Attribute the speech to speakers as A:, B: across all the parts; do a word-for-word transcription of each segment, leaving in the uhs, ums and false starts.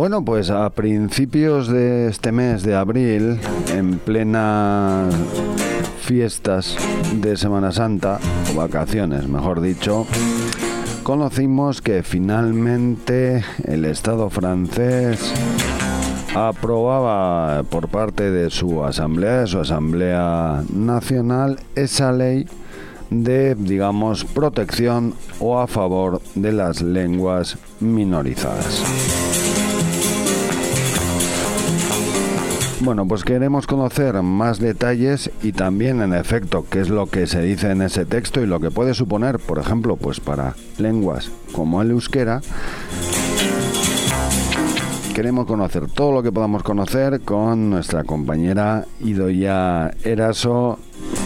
A: Bueno, pues a principios de este mes de abril, en plena fiestas de Semana Santa, o vacaciones, mejor dicho, conocimos que finalmente el Estado francés aprobaba por parte de su asamblea, de su asamblea nacional, esa ley de, digamos, protección o a favor de las lenguas minorizadas. Bueno, pues queremos conocer más detalles y también, en efecto, qué es lo que se dice en ese texto y lo que puede suponer, por ejemplo, pues para lenguas como el euskera. Queremos conocer todo lo que podamos conocer con nuestra compañera Idoia Eraso,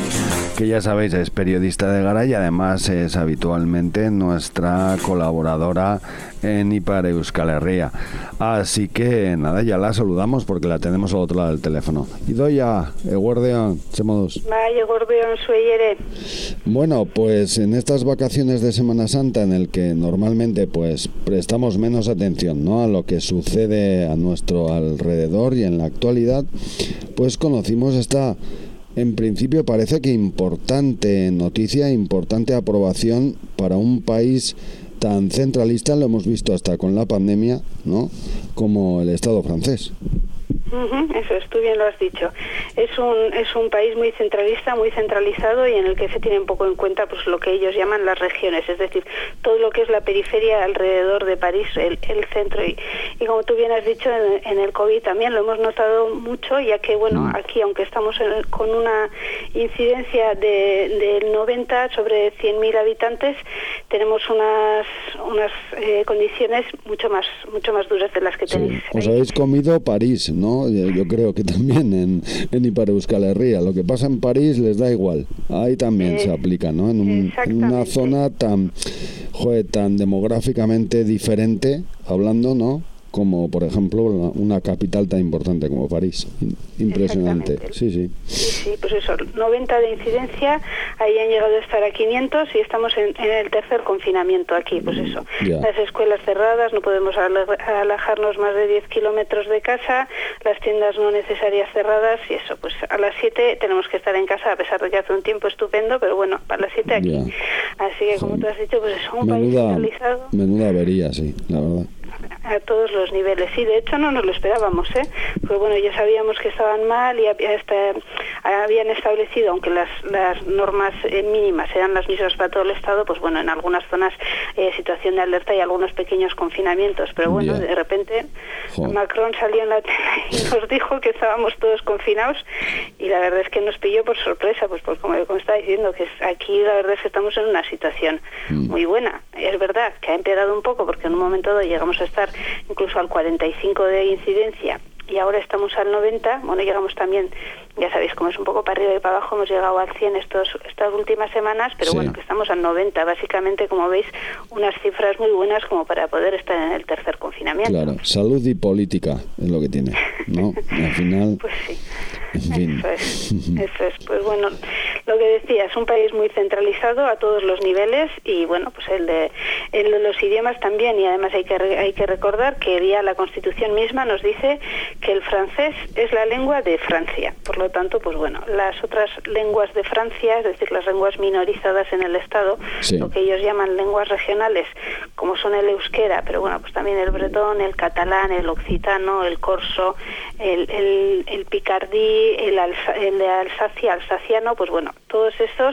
A: que ya sabéis es periodista de Gara y además es habitualmente nuestra colaboradora en Ipar Euskal Herria. Así que nada, ya la saludamos porque la tenemos al otro lado del teléfono. Idoia, eguerdeon, txemoduz.
B: Bai, eguerdeon zuei ere.
A: Bueno, pues en estas vacaciones de Semana Santa, en el que normalmente pues prestamos menos atención, ¿no?, a lo que sucede a nuestro alrededor y en la actualidad, pues conocimos esta, en principio parece que importante noticia, importante aprobación para un país tan centralista, lo hemos visto hasta con la pandemia, ¿no?, como el Estado francés.
B: Uh-huh, eso es, tú bien lo has dicho. Es un es un país muy centralista, muy centralizado y en el que se tiene un poco en cuenta pues lo que ellos llaman las regiones, es decir, todo lo que es la periferia alrededor de París, el, el centro. Y, y como tú bien has dicho, en, en el COVID también lo hemos notado mucho, ya que, bueno, aquí, aunque estamos en, con una incidencia de, de noventa sobre cien mil habitantes, tenemos unas unas eh, condiciones mucho más mucho más duras de las que tenéis.
A: Sí. Os habéis comido París, ¿no? Yo creo que también en, en Ipar Euskal Herria. Lo que pasa en París les da igual. Ahí también eh, se aplica, ¿no? En, un, en una zona tan, joder, tan demográficamente diferente, hablando, ¿no?, como por ejemplo una capital tan importante como París. Impresionante. Sí, sí.
B: Sí, sí, pues eso, noventa de incidencia, ahí han llegado a estar a quinientos y estamos en, en el tercer confinamiento aquí, pues eso. Ya. Las escuelas cerradas, no podemos alejarnos más de diez kilómetros de casa, las tiendas no necesarias cerradas y eso, pues a las siete tenemos que estar en casa, a pesar de que hace un tiempo estupendo, pero bueno, a las siete aquí. Ya. Así que, como tú has dicho, pues es un menuda, país centralizado.
A: Menuda avería, sí, la verdad.
B: A todos los niveles, sí, de hecho no nos lo esperábamos, ¿eh? Pues bueno, ya sabíamos que estaban mal y hasta habían establecido, aunque las, las normas eh, mínimas eran las mismas para todo el Estado, pues bueno, en algunas zonas eh, situación de alerta y algunos pequeños confinamientos, pero bueno, yeah. de repente Joder. Macron salió en la tele y nos dijo que estábamos todos confinados y la verdad es que nos pilló por sorpresa, pues, pues como, como estaba diciendo, que aquí la verdad es que estamos en una situación mm. muy buena. Es verdad que ha empeorado un poco porque en un momento dado llegamos a estar incluso al cuarenta y cinco de incidencia y ahora estamos al noventa, bueno, llegamos también, ya sabéis cómo es un poco para arriba y para abajo, hemos llegado al cien estos, estas últimas semanas, pero sí. bueno, que estamos al noventa, básicamente, como veis, unas cifras muy buenas como para poder estar en el tercer confinamiento.
A: Claro, salud y política es lo que tiene, ¿no? Al final...
B: Pues sí,
A: en fin.
B: eso es, eso es, pues bueno, lo que decía, es un país muy centralizado a todos los niveles y bueno, pues el de, el de los idiomas también, y además hay que, hay que recordar que ya la Constitución misma nos dice que el francés es la lengua de Francia. Por lo tanto, pues bueno, las otras lenguas de Francia, es decir, las lenguas minorizadas en el Estado, sí. lo que ellos llaman lenguas regionales, como son el euskera, pero bueno, pues también el bretón, el catalán, el occitano, el corso, el, el, el picardí, el, alza, el de Alsacia, alsaciano, pues bueno, todos esos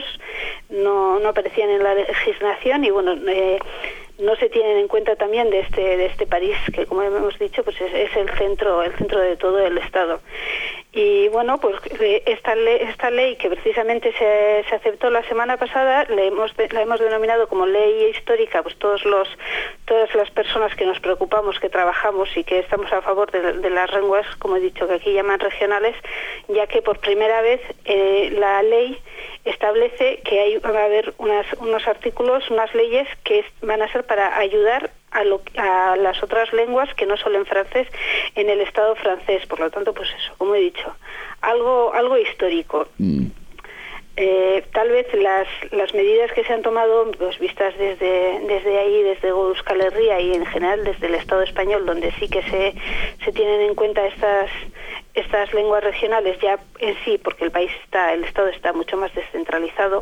B: no, no aparecían en la legislación y bueno, eh, no se tienen en cuenta también de este de este París, que como hemos dicho, pues es, es el centro el centro de todo el Estado. Y bueno, pues esta ley, esta ley que precisamente se, se aceptó la semana pasada, le hemos, la hemos denominado como ley histórica, pues todos los todas las personas que nos preocupamos, que trabajamos y que estamos a favor de, de las lenguas, como he dicho, que aquí llaman regionales, ya que por primera vez eh, la ley establece que hay, va a haber unas, unos artículos, unas leyes que van a ser para ayudar a, lo, a las otras lenguas que no solo en francés en el Estado francés. Por lo tanto, pues eso, como he dicho, algo algo histórico. Mm. Eh, tal vez las, las medidas que se han tomado, pues vistas desde desde ahí, desde Euskal Herria y en general desde el Estado español, donde sí que se, se tienen en cuenta estas estas lenguas regionales ya en sí, porque el país está, el Estado está mucho más descentralizado,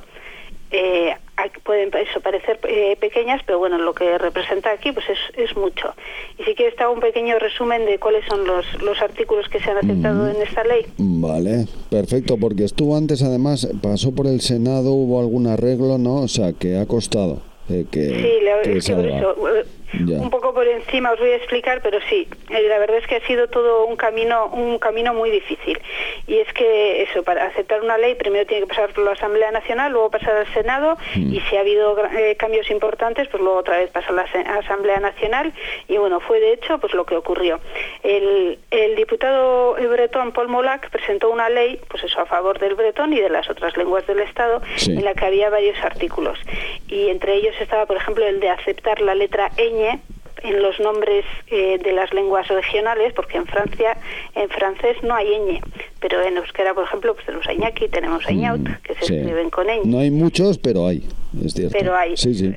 B: eh, pueden eso parecer eh, pequeñas, pero bueno, lo que representa aquí pues es, es mucho. Y si quieres te hago un pequeño resumen de cuáles son los, los artículos que se han aceptado mm. en esta ley.
A: Vale, perfecto, porque estuvo antes, además, pasó por el Senado, hubo algún arreglo, ¿no? O sea, que ha costado. Eh, que,
B: sí, la,
A: que
B: es que por eso, ya. Un poco por encima os voy a explicar, pero sí, eh, la verdad es que ha sido todo un camino un camino muy difícil. Y es que eso, para aceptar una ley primero tiene que pasar por la Asamblea Nacional, luego pasar al Senado, mm. y si ha habido eh, cambios importantes, pues luego otra vez pasa a la Asamblea Nacional, y bueno, fue de hecho pues lo que ocurrió. El, el diputado bretón Paul Molac presentó una ley, pues eso, a favor del bretón y de las otras lenguas del Estado, sí. en la que había varios artículos. Y entre ellos estaba, por ejemplo, el de aceptar la letra ñ en los nombres eh, de las lenguas regionales, porque en Francia, en francés no hay ñ, pero en euskera, por ejemplo, pues tenemos añaki, tenemos añaut, que se sí. escriben con ñ.
A: No hay muchos, pero hay, es cierto.
B: Pero hay.
A: Sí, sí.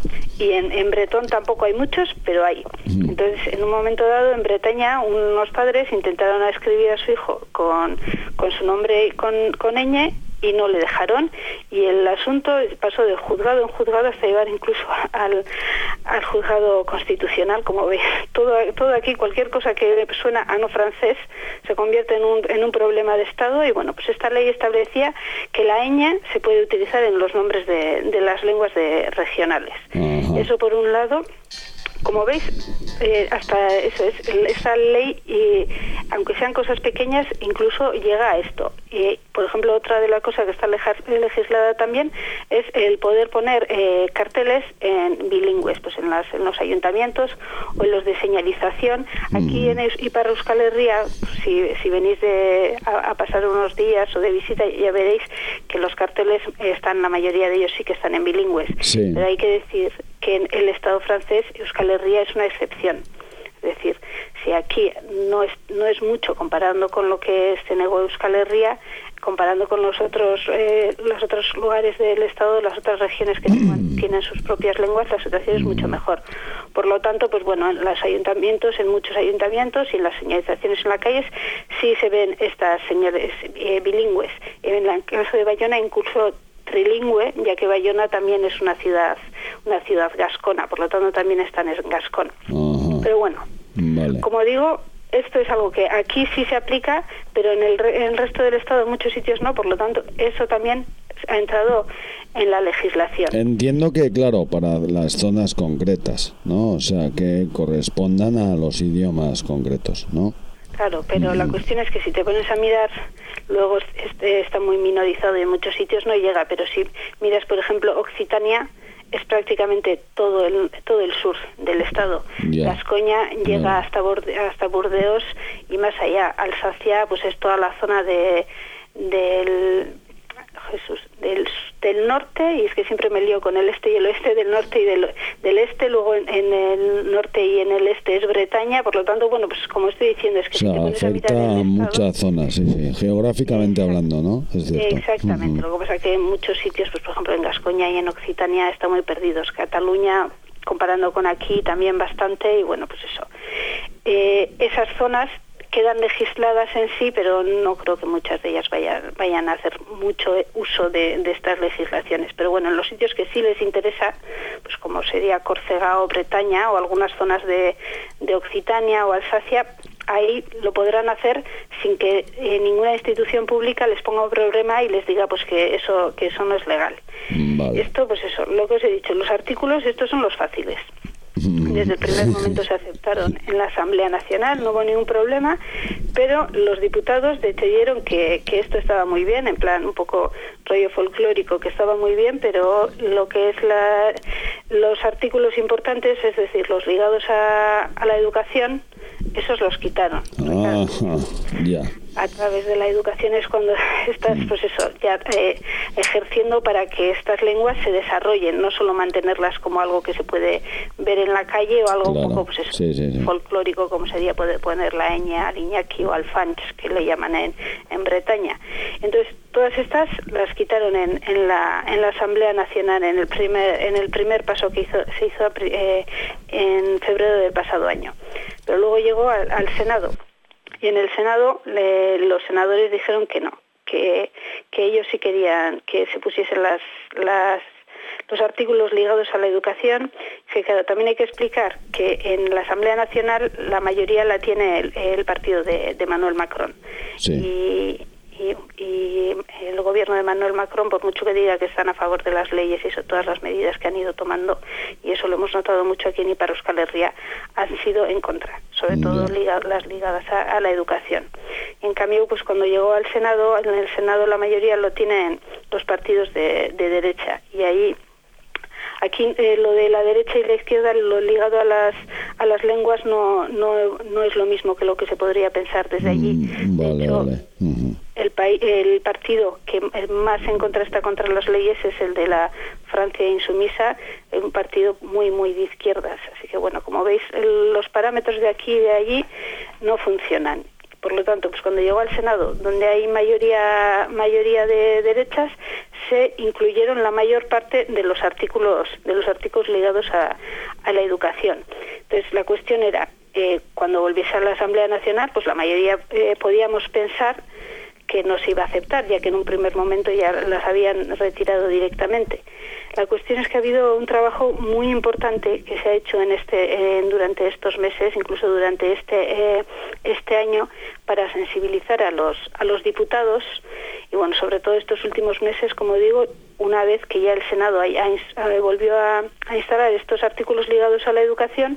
B: Y en, en bretón tampoco hay muchos, pero hay. Mm. Entonces, en un momento dado, en Bretaña, unos padres intentaron escribir a su hijo con, con su nombre con, con ñ, y no le dejaron, y el asunto pasó de juzgado en juzgado hasta llegar incluso al, al juzgado constitucional. Como veis, todo, todo aquí, cualquier cosa que suena a no francés se convierte en un, en un problema de Estado. Y bueno, pues esta ley establecía que la ñ se puede utilizar en los nombres de, de las lenguas de, regionales. Uh-huh. Eso por un lado. Como veis, eh, hasta eso es, esta ley, y aunque sean cosas pequeñas, incluso llega a esto. Y, por ejemplo, otra de las cosas que está legislada también es el poder poner eh, carteles en bilingües, pues en, las, en los ayuntamientos o en los de señalización. Aquí en Ipar Euskal Herria, si, si venís de, a, a pasar unos días o de visita, ya veréis que los carteles están, la mayoría de ellos sí que están en bilingües. Sí. Pero hay que decir que en el Estado francés Euskal Herria es una excepción. Es decir, si aquí no es no es mucho comparando con lo que es Zenego Euskal Herria, comparando con los otros eh, los otros lugares del Estado, las otras regiones que mm. tienen sus propias lenguas, la situación es mucho mejor. Por lo tanto, pues bueno, en los ayuntamientos, en muchos ayuntamientos y en las señalizaciones en las calles sí se ven estas señales eh, bilingües. En el caso de Bayona, incluso trilingüe, ya que Bayona también es una ciudad una ciudad gascona, por lo tanto también están en gascón. Uh-huh. Pero bueno, vale. Como digo, esto es algo que aquí sí se aplica, pero en el, en el resto del Estado en muchos sitios no, por lo tanto eso también ha entrado en la legislación.
A: Entiendo que, claro, para las zonas concretas, ¿no? O sea, que correspondan a los idiomas concretos, ¿no?
B: Claro, pero mm. la cuestión es que si te pones a mirar, luego este está muy minorizado y en muchos sitios no llega, pero si miras, por ejemplo, Occitania, es prácticamente todo el todo el sur del estado. Yeah. Gascoña llega yeah. hasta Borde, hasta Burdeos y más allá. Alsacia, pues es toda la zona de del Jesús del, del norte, y es que siempre me lío con el este y el oeste, del norte y del, del este, luego en, en el norte y en el este es Bretaña, por lo tanto, bueno, pues como estoy diciendo, es que
A: o sea,
B: si te pones
A: afecta
B: a,
A: a muchas zonas, sí, sí, geográficamente Exacto. hablando, ¿no? Es cierto.
B: Exactamente, uh-huh. Lo que pasa es que en muchos sitios, pues por ejemplo en Gascoña y en Occitania están muy perdidos. Cataluña, comparando con aquí, también bastante, y bueno, pues eso. Eh, esas zonas quedan legisladas en sí, pero no creo que muchas de ellas vayan, vayan a hacer mucho uso de, de estas legislaciones. Pero bueno, en los sitios que sí les interesa, pues como sería Córcega o Bretaña o algunas zonas de, de Occitania o Alsacia, ahí lo podrán hacer sin que eh, ninguna institución pública les ponga un problema y les diga pues que eso que eso no es legal. Vale. Esto, pues eso, lo que os he dicho, los artículos, estos son los fáciles. Desde el primer momento se aceptaron en la Asamblea Nacional, no hubo ningún problema, pero los diputados decidieron que, que esto estaba muy bien, en plan un poco rollo folclórico, que estaba muy bien, pero lo que es la, los artículos importantes, es decir, los ligados a, a la educación, esos los quitaron.
A: Ah, ya.
B: A través de la educación es cuando estás, pues eso, ya eh, ejerciendo para que estas lenguas se desarrollen, no solo mantenerlas como algo que se puede ver en la calle o algo
A: claro.
B: un poco, pues eso,
A: sí, sí, sí.
B: folclórico, como sería poder poner la eña, al iñaki o al fanch, que le llaman en, en Bretaña. Entonces, todas estas las quitaron en, en la en la Asamblea Nacional en el primer en el primer paso que hizo se hizo eh, en febrero del pasado año. Pero luego llegó al, al Senado. Y en el Senado le, los senadores dijeron que no, que, que ellos sí querían que se pusiesen las, las, los artículos ligados a la educación, que claro, también hay que explicar que en la Asamblea Nacional la mayoría la tiene el, el partido de, de Emmanuel Macron.
A: Sí.
B: Y, y, y el gobierno de Emmanuel Macron, por mucho que diga que están a favor de las leyes y eso, todas las medidas que han ido tomando, y eso lo hemos notado mucho aquí en Ipar Euskal Herria, han sido en contra, sobre todo liga, las ligadas a, a la educación. En cambio, pues cuando llegó al Senado, en el Senado la mayoría lo tienen los partidos de, de derecha, y ahí aquí eh, lo de la derecha y la izquierda, lo ligado a las a las lenguas no no no es lo mismo que lo que se podría pensar desde allí.
A: Mm, vale,
B: de hecho,
A: vale. Uh-huh.
B: el país, el partido que más en contra está contra las leyes es el de la Francia Insumisa, un partido muy muy de izquierdas. Así que bueno, como veis, el, los parámetros de aquí y de allí no funcionan. Por lo tanto, pues cuando llegó al Senado, donde hay mayoría mayoría de derechas, se incluyeron la mayor parte de los artículos de los artículos ligados a, a la educación. Entonces, la cuestión era, eh, cuando volviese a la Asamblea Nacional, pues la mayoría eh, podíamos pensar que no se iba a aceptar, ya que en un primer momento ya las habían retirado directamente. La cuestión es que ha habido un trabajo muy importante que se ha hecho en este eh, durante estos meses, incluso durante este eh, este año, para sensibilizar a los a los diputados, y bueno, sobre todo estos últimos meses, como digo, una vez que ya el Senado ha, ha, volvió a, a instalar estos artículos ligados a la educación,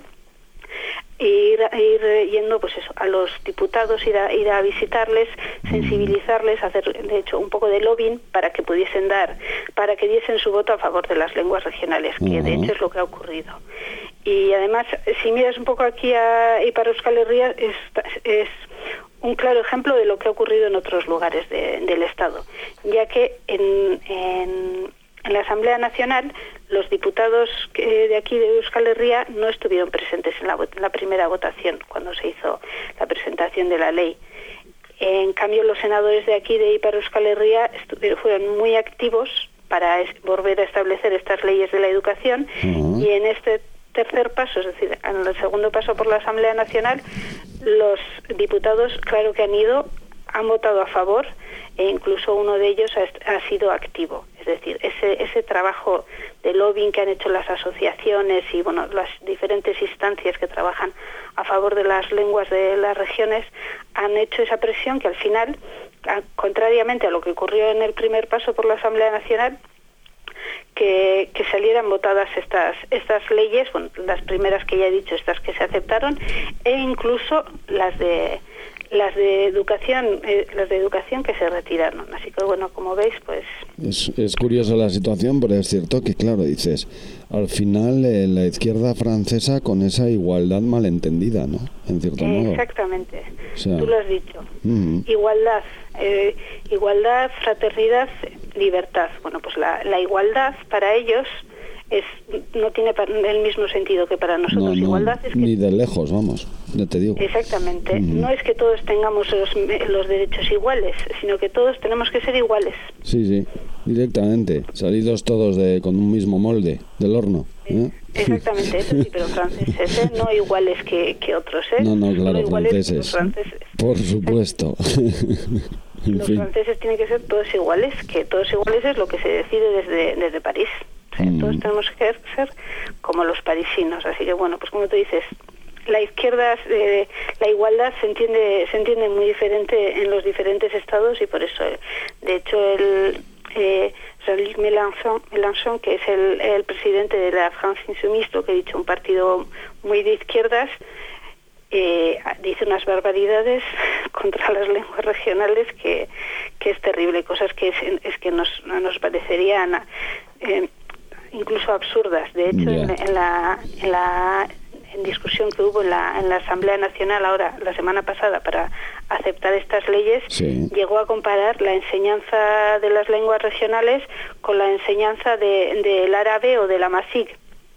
B: Ir, ir yendo pues eso a los diputados, ir a, ir a visitarles, sensibilizarles, hacer de hecho un poco de lobbying para que pudiesen dar, para que diesen su voto a favor de las lenguas regionales, que uh-huh. de hecho es lo que ha ocurrido. Y además, si miras un poco aquí a Ipar Euskal Herria, es, es un claro ejemplo de lo que ha ocurrido en otros lugares de, del Estado, ya que en, en En la Asamblea Nacional, los diputados de aquí de Euskal Herria no estuvieron presentes en la, en la primera votación, cuando se hizo la presentación de la ley. En cambio, los senadores de aquí de Ipar Euskal Herria fueron muy activos para es, volver a establecer estas leyes de la educación, uh-huh. y en este tercer paso, es decir, en el segundo paso por la Asamblea Nacional, los diputados, claro que han ido, han votado a favor, e incluso uno de ellos ha, ha sido activo. Es decir, ese ese trabajo de lobbying que han hecho las asociaciones y bueno las diferentes instancias que trabajan a favor de las lenguas de las regiones han hecho esa presión que al final, a, contrariamente a lo que ocurrió en el primer paso por la Asamblea Nacional, que, que salieran votadas estas estas leyes, bueno, las primeras que ya he dicho, estas que se aceptaron, e incluso las de las de educación eh, las de educación que se retiraron. Así que bueno, como veis, pues
A: es, es curiosa la situación, pero es cierto que claro, dices, al final eh, la izquierda francesa con esa igualdad malentendida, ¿no? En cierto
B: eh,
A: modo.
B: Exactamente. O sea, tú lo has dicho. Uh-huh. Igualdad, eh, igualdad, fraternidad, libertad. Bueno, pues la, la igualdad para ellos es no tiene el mismo sentido que para nosotros.
A: No, no,
B: igualdad es que,
A: ni de lejos, vamos, ya te digo.
B: Exactamente. Uh-huh. No es que todos tengamos los, los derechos iguales, sino que todos tenemos que ser iguales.
A: Sí, sí, directamente, salidos todos de con un mismo molde del horno. ¿eh?
B: Exactamente, eso sí, pero franceses, ¿eh? No iguales que, que otros, ¿eh?
A: No, no, claro,
B: no
A: franceses.
B: franceses.
A: Por supuesto. En
B: los
A: fin.
B: franceses tienen que ser todos iguales, que todos iguales es lo que se decide desde, desde París. O sea, mm. Todos tenemos que ser como los parisinos. Así que bueno, pues como tú dices, la izquierda, eh, la igualdad se entiende se entiende muy diferente en los diferentes estados, y por eso, de hecho, el eh, Jean-Luc Mélenchon, Mélenchon, que es el, el presidente de la France Insoumise, lo que he dicho, un partido muy de izquierdas, Eh, dice unas barbaridades contra las lenguas regionales que, que es terrible, cosas que es, es que nos, nos parecerían eh, incluso absurdas. De hecho, yeah. en, en la en la en discusión que hubo en la, en la Asamblea Nacional ahora, la semana pasada, para aceptar estas leyes,
A: sí. llegó
B: a comparar la enseñanza de las lenguas regionales con la enseñanza de, del árabe o del amazigh,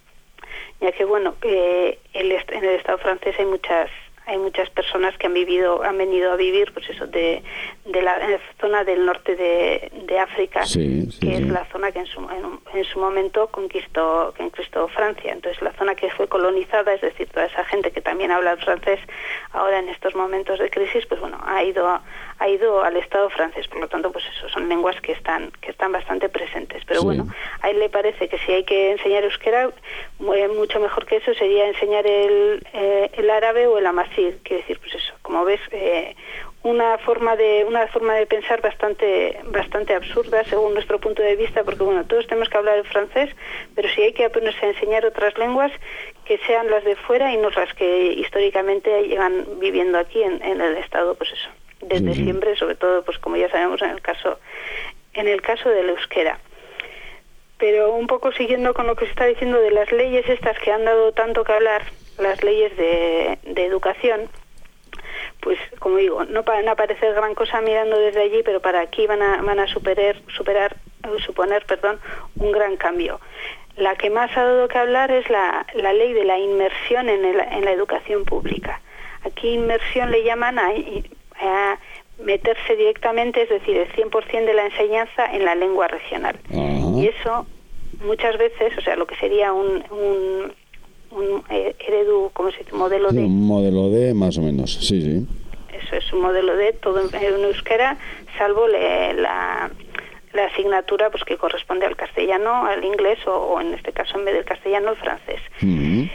B: ya que, bueno, eh, el, en el Estado francés hay muchas hay muchas personas que han vivido han venido a vivir, pues eso, de, de la, en la zona del norte de, de África,
A: sí, sí,
B: que
A: sí.
B: es la zona que en su, en, en su momento conquistó, que conquistó Francia. Entonces, la zona que fue colonizada, es decir, toda esa gente que también habla el francés, ahora en estos momentos de crisis, pues bueno, ha ido ha ido al Estado francés. Por lo tanto, pues eso, son lenguas que están que están bastante presentes. Pero sí. bueno, a él le parece que si hay que enseñar euskera, mucho mejor que eso sería enseñar el, eh, el árabe o el amazigh. Quiere decir, pues eso, como ves, eh, una forma de una forma de pensar bastante bastante absurda según nuestro punto de vista, porque bueno, todos tenemos que hablar el francés, pero si hay que ponerse a enseñar otras lenguas, que sean las de fuera y no las que históricamente llevan viviendo aquí en, en el Estado, pues eso, desde sí, sí. siempre, sobre todo, pues como ya sabemos en el caso en el caso del euskera. Pero un poco siguiendo con lo que se está diciendo de las leyes estas que han dado tanto que hablar, las leyes de, de educación, pues como digo, no van a parecer gran cosa mirando desde allí, pero para aquí van a van a superar superar suponer perdón un gran cambio. La que más ha dado que hablar es la, la ley de la inmersión en, el, en la educación pública. Aquí inmersión le llaman a, a meterse directamente, es decir, el cien por ciento de la enseñanza en la lengua regional. Uh-huh. Y eso muchas veces, o sea, lo que sería un, un un eh, heredu, ¿cómo se dice? Modelo
A: sí,
B: D.
A: Un modelo D más o menos, sí, sí.
B: Eso es un modelo D, todo en, en euskera, salvo le, la, la asignatura pues que corresponde al castellano, al inglés o, o en este caso en vez del castellano el francés. Uh-huh.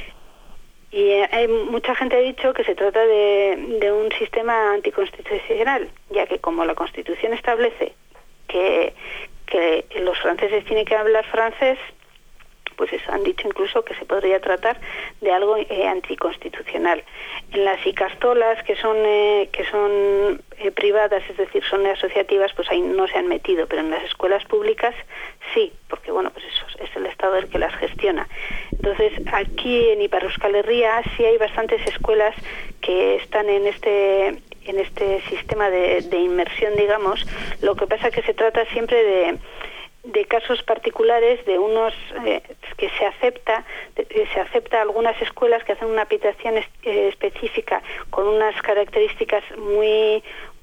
B: Y eh, hay mucha gente ha dicho que se trata de, de un sistema anticonstitucional, ya que como la Constitución establece que, que los franceses tienen que hablar francés, pues eso, han dicho incluso que se podría tratar de algo eh, anticonstitucional. En las icastolas, que son eh, que son eh, privadas, es decir, son asociativas, pues ahí no se han metido, pero en las escuelas públicas sí, porque bueno, pues eso es el Estado el que las gestiona. Entonces, aquí en Ipar Euskal Herria sí hay bastantes escuelas que están en este en este sistema de, de inmersión, digamos. Lo que pasa es que se trata siempre de de casos particulares de unos eh, que se acepta de, se acepta algunas escuelas que hacen una aplicación es, eh, específica con unas características muy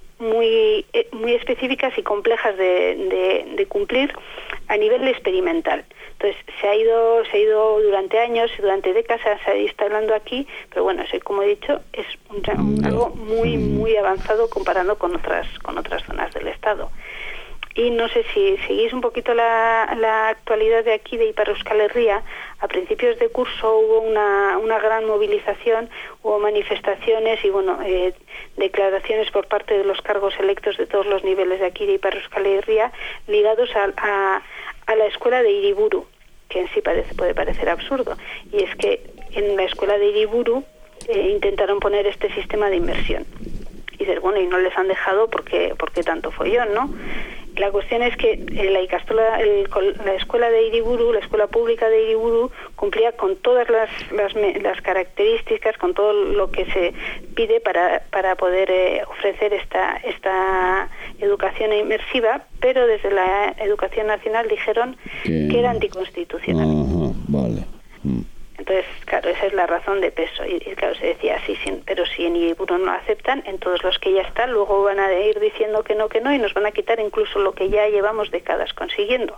B: muy eh, muy específicas y complejas de, de, de cumplir a nivel experimental. Entonces se ha ido se ha ido durante años y durante décadas se ha ido instalando aquí, pero bueno, eso, como he dicho, es un, un, algo muy muy avanzado comparando con otras con otras zonas del estado. Y no sé si seguís un poquito la, la actualidad de aquí de Ipar Euskal Herria. A principios de curso hubo una, una gran movilización, hubo manifestaciones y bueno eh, declaraciones por parte de los cargos electos de todos los niveles de aquí de Ipar Euskal Herria ligados a, a, a la escuela de Hiriburu, que en sí parece, puede parecer absurdo. Y es que en la escuela de Hiriburu eh, intentaron poner este sistema de inmersión. Y dices, bueno, y no les han dejado porque, porque tanto follón, ¿no? La cuestión es que la Icastola, el, la escuela de Hiriburu, la escuela pública de Hiriburu, cumplía con todas las, las, las características, con todo lo que se pide para, para poder eh, ofrecer esta, esta educación inmersiva, pero desde la Educación Nacional dijeron que, que era anticonstitucional.
A: Ajá, vale. Mm.
B: Entonces, claro, esa es la razón de peso. Y, y claro, se decía, sí, sí, pero si en Hiriburu no aceptan, en todos los que ya están, luego van a ir diciendo que no, que no, y nos van a quitar incluso lo que ya llevamos décadas consiguiendo.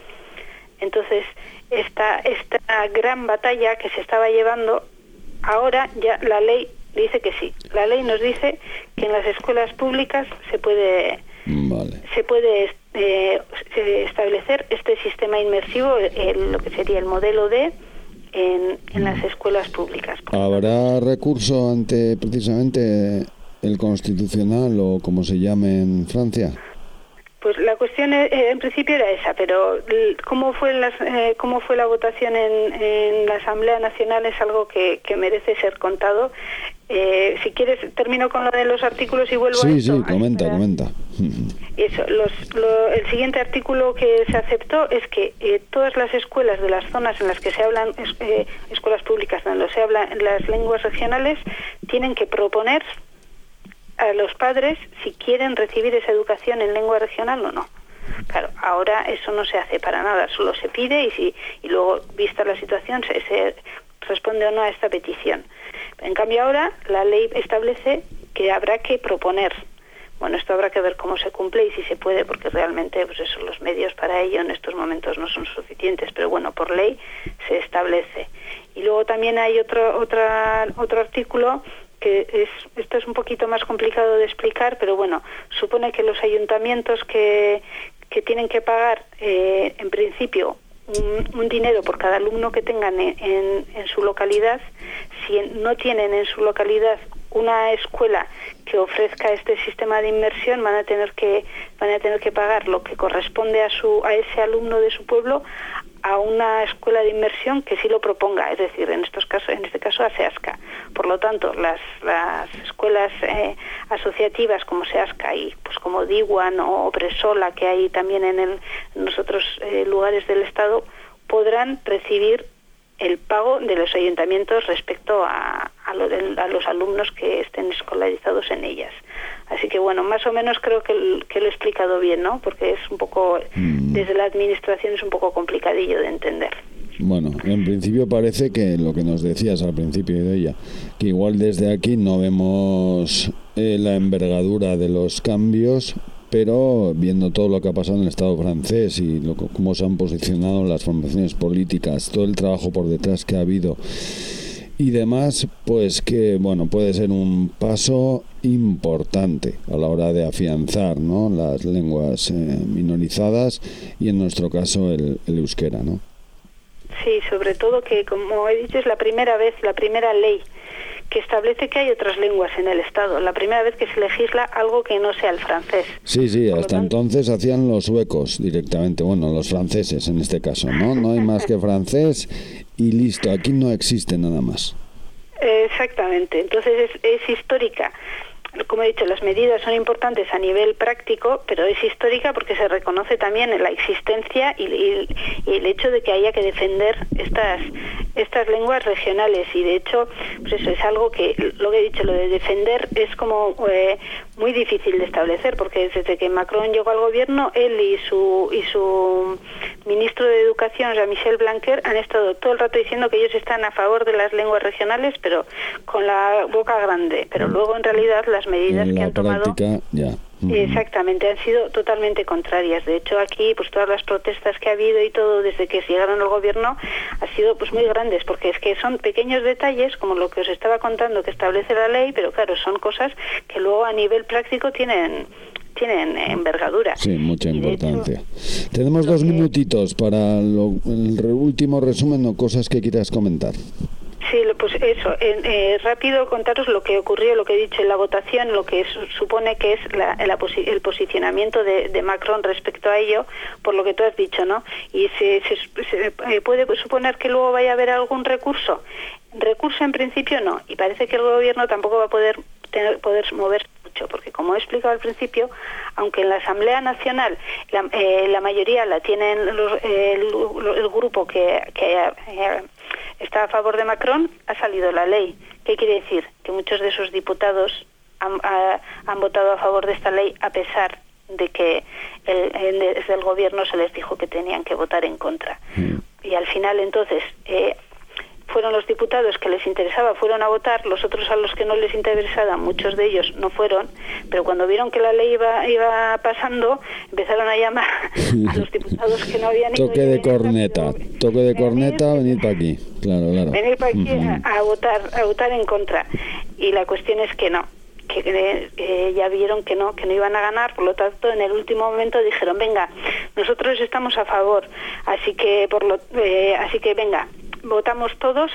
B: Entonces, esta, esta gran batalla que se estaba llevando, ahora ya la ley dice que sí. La ley nos dice que en las escuelas públicas se puede... Vale. Se puede eh, establecer este sistema inmersivo, el, lo que sería el modelo D, En, en las escuelas públicas.
A: ¿Habrá recurso ante precisamente el Constitucional o como se llame en Francia?
B: Pues la cuestión eh, en principio era esa, pero cómo fue las, eh, cómo fue la votación en, en la Asamblea Nacional es algo que, que merece ser contado. Eh, si quieres termino con lo de los artículos y vuelvo
A: sí,
B: a esto.
A: Sí, sí, comenta,
B: Espera.
A: comenta.
B: Eso, los, lo, el siguiente artículo que se aceptó es que eh, todas las escuelas de las zonas en las que se hablan, es, eh, escuelas públicas donde se hablan las lenguas regionales, tienen que proponer a los padres si quieren recibir esa educación en lengua regional o no. Claro, ahora eso no se hace para nada, solo se pide y si y luego, vista la situación, se, se responde o no a esta petición. En cambio ahora la ley establece que habrá que proponer. Bueno, esto habrá que ver cómo se cumple y si se puede, porque realmente pues eso, los medios para ello en estos momentos no son suficientes, pero bueno, por ley se establece. Y luego también hay otro otra, otro artículo que es, esto es un poquito más complicado de explicar, pero bueno, supone que los ayuntamientos que, que tienen que pagar, eh, en principio, un, un dinero por cada alumno que tengan en, en, en su localidad, si no tienen en su localidad una escuela que ofrezca este sistema de inmersión, van a tener que van a tener que pagar lo que corresponde a su a ese alumno de su pueblo a una escuela de inmersión que sí lo proponga, es decir, en estos casos, en este caso a SEASCA. Por lo tanto, las las escuelas eh, asociativas como SEASCA y pues como DIWAN o Bresola que hay también en el en los otros eh, lugares del estado podrán recibir el pago de los ayuntamientos respecto a, a, lo de, a los alumnos que estén escolarizados en ellas. Así que bueno, más o menos creo que, que lo he explicado bien, ¿no? Porque es un poco, mm. desde la administración es un poco complicadillo de entender.
A: Bueno, en principio parece que lo que nos decías al principio de ella, que igual desde aquí no vemos eh, la envergadura de los cambios, pero viendo todo lo que ha pasado en el Estado francés y lo, cómo se han posicionado las formaciones políticas, todo el trabajo por detrás que ha habido y demás, pues que bueno, puede ser un paso importante a la hora de afianzar, ¿no?, las lenguas eh, minorizadas y en nuestro caso el, el euskera, ¿no?
B: Sí, sobre todo que, como he dicho, es la primera vez, la primera ley que establece que hay otras lenguas en el Estado. La primera vez que se legisla algo que no sea el francés.
A: Sí, sí, hasta entonces hacían los suecos directamente, bueno, los franceses en este caso, ¿no? No hay más que francés y listo, aquí no existe nada más.
B: Exactamente, entonces es, es histórica. Como he dicho, las medidas son importantes a nivel práctico, pero es histórica porque se reconoce también la existencia y, y, y el hecho de que haya que defender estas estas lenguas regionales. Y de hecho, pues eso es algo que, lo que he dicho, lo de defender es como eh, muy difícil de establecer, porque desde que Macron llegó al gobierno, él y su y su ministro de Educación, Jean-Michel Blanquer, han estado todo el rato diciendo que ellos están a favor de las lenguas regionales, pero con la boca grande. Pero luego, en realidad, las medidas
A: en
B: que
A: la
B: han tomado
A: práctica, ya.
B: Exactamente, han sido totalmente contrarias. De hecho, aquí pues todas las protestas que ha habido y todo desde que llegaron al gobierno ha sido pues muy grandes, porque es que son pequeños detalles como lo que os estaba contando que establece la ley, pero claro, son cosas que luego a nivel práctico tienen tienen envergadura.
A: Sí, mucha importancia.
B: Hecho,
A: tenemos dos
B: que...
A: minutitos para lo, el re, último resumen o cosas que quieras comentar.
B: Sí, pues eso, eh, eh, rápido contaros lo que ocurrió, lo que he dicho en la votación, lo que su, supone que es la, la posi- el posicionamiento de, de Macron respecto a ello, por lo que tú has dicho, ¿no? Y se, se, se eh, puede suponer que luego vaya a haber algún recurso. Recurso en principio no, y parece que el gobierno tampoco va a poder tener, poder mover mucho, porque como he explicado al principio, aunque en la Asamblea Nacional la, eh, la mayoría la tienen los, eh, el, el grupo que, que eh, está a favor de Macron, ha salido la ley. ¿Qué quiere decir? Que muchos de esos diputados han, a, han votado a favor de esta ley a pesar de que el, el, desde el gobierno se les dijo que tenían que votar en contra. Mm. Y al final, entonces, eh, fueron los diputados que les interesaba, fueron a votar, los otros a los que no les interesaba, muchos de ellos no fueron, pero cuando vieron que la ley iba iba pasando, empezaron a llamar a los diputados que no habían ido.
A: Toque de corneta, toque de corneta, venid para aquí, claro, claro.
B: Venid para aquí uh-huh. a, a votar, a votar en contra. Y la cuestión es que no, que eh, ya vieron que no, que no iban a ganar, por lo tanto en el último momento dijeron, venga, nosotros estamos a favor, así que por lo, eh, así que venga, votamos todos.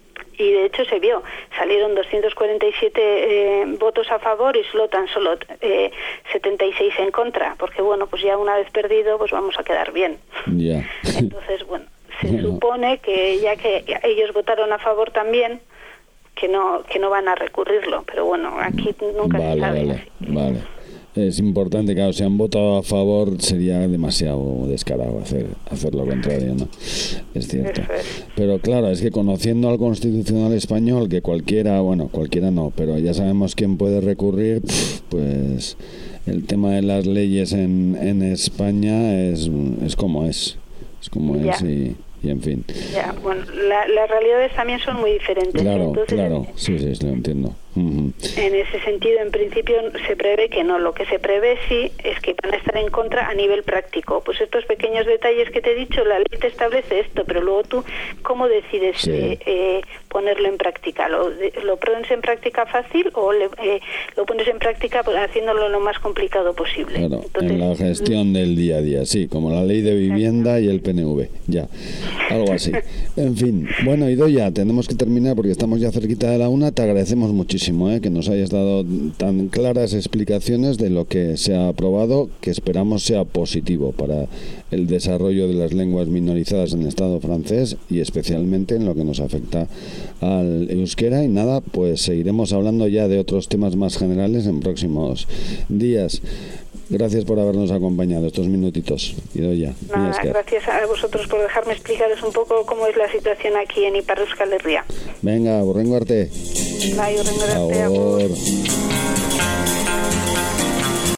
B: Y de hecho se vio, salieron doscientos cuarenta y siete eh, votos a favor y solo tan solo eh, setenta y seis en contra, porque bueno, pues ya una vez perdido, pues vamos a quedar bien.
A: Yeah.
B: Entonces, bueno, se bueno. supone que ya que ellos votaron a favor también, que no que no van a recurrirlo, pero bueno, aquí nunca
A: vale,
B: se sabe.
A: Vale, vale. es importante, claro, si han votado a favor sería demasiado descarado hacer, hacer lo contrario, ¿no? Es cierto. Pero claro, es que conociendo al Constitucional español, que cualquiera, bueno, cualquiera no, pero ya sabemos quién puede recurrir, pues el tema de las leyes en, en España es, es como es, es como ya. es y... y en fin.
B: Ya, bueno, la, las realidades también son muy diferentes.
A: Claro,
B: Entonces,
A: claro, sí, sí, lo entiendo. Uh-huh.
B: En ese sentido, en principio, se prevé que no. Lo que se prevé sí es que van a estar en contra a nivel práctico. Pues estos pequeños detalles que te he dicho, la ley te establece esto, pero luego tú, ¿cómo decides sí. eh, eh, ponerlo en práctica? ¿Lo, lo pones en práctica fácil o le, eh, lo pones en práctica pues, haciéndolo lo más complicado posible?
A: Claro, entonces, en la gestión del día a día, sí, como la ley de vivienda y el P N V, ya, algo así. En fin, bueno, Idoia, tenemos que terminar porque estamos ya cerquita de la una. Te agradecemos muchísimo ¿eh? que nos hayas dado tan claras explicaciones de lo que se ha aprobado, que esperamos sea positivo para el desarrollo de las lenguas minorizadas en el Estado francés y especialmente en lo que nos afecta al euskera. Y nada, pues seguiremos hablando ya de otros temas más generales en próximos días. Gracias por habernos acompañado estos minutitos, Idoia.
B: Nada, gracias a vosotros por dejarme explicaros un poco cómo es la situación aquí en Ipar Euskal Herria.
A: Venga, hurrengo arte.
B: Bai, hurrengo arte.